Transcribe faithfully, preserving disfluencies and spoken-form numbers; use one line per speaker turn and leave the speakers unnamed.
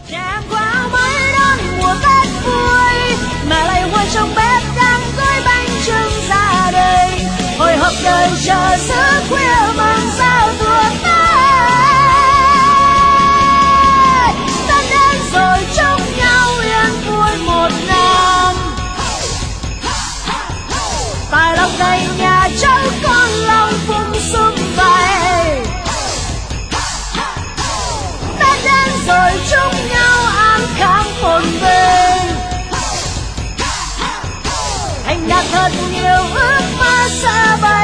Tràn qua mấy đón mùa Tết vui, mẹ lại ngồi trong bếp đang gói bánh trưng ra đây, hồi hộp đợi chờ giữa khuya mừng sao tua Tết. Tết đến rồi chúc nhau yên vui một năm, tài lộc đầy nhà cháu con lòng phung sum vầy. Tết đến rồi chúc nhau an khang phồn vinh, thành đạt thật nhiều ước mơ sẽ bay.